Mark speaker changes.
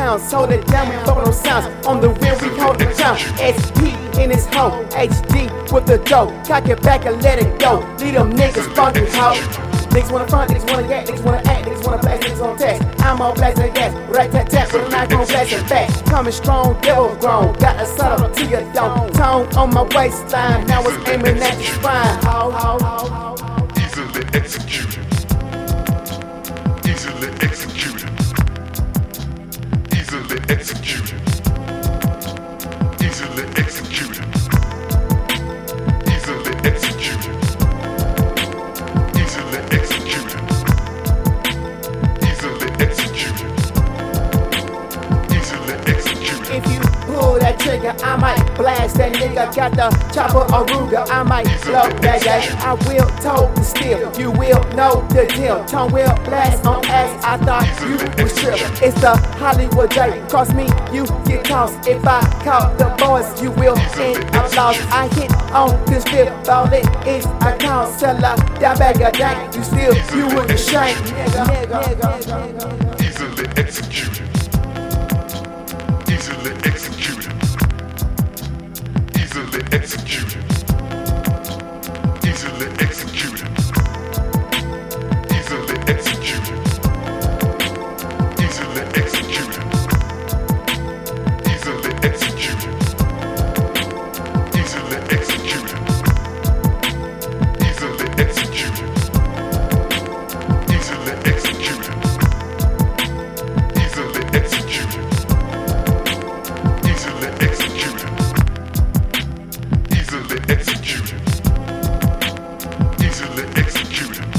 Speaker 1: rounds. Hold it down, we throw those sounds. On the wheel, we hold it down. SP in his home, HD with the dough. Cock it back and let it go. Leave them niggas funky, ho. Niggas wanna front, niggas wanna yak, niggas wanna act, niggas wanna blast, niggas wanna text. I'm on blast and gas, right tap tap, but I'm not gon' blast it back. Coming strong, devil grown, got a set up to your dome. Tone on my waistline, now it's aiming at your spine. Ho, ho, ho, ho, ho.
Speaker 2: Easily executed. Easily executed. Easily executed. Easily executed. Easily executed. Easily executed. Easily executed. Easily executed.
Speaker 1: If you pull that trigger, I might blast that nigga. Got the chopper or Ruger, I might blow that guy. I will tote the steel, you will know the deal. Tone will blast on ass, I thought you was chill. It's the Hollywood J, cost me, you get tossed. If I caught the boys, you will end applause. I hit on this fifth, all it is a count. Sell a that bag of dank, you still, you wouldn't shank.
Speaker 2: Easily executed. Easily executed. Easily executed. Easily executed. Easily executed. Easily executed. Easily executed. Easily executed. Easily executed. Easily executed. Easily executed. Easily executed. Easily executed. Easily executed.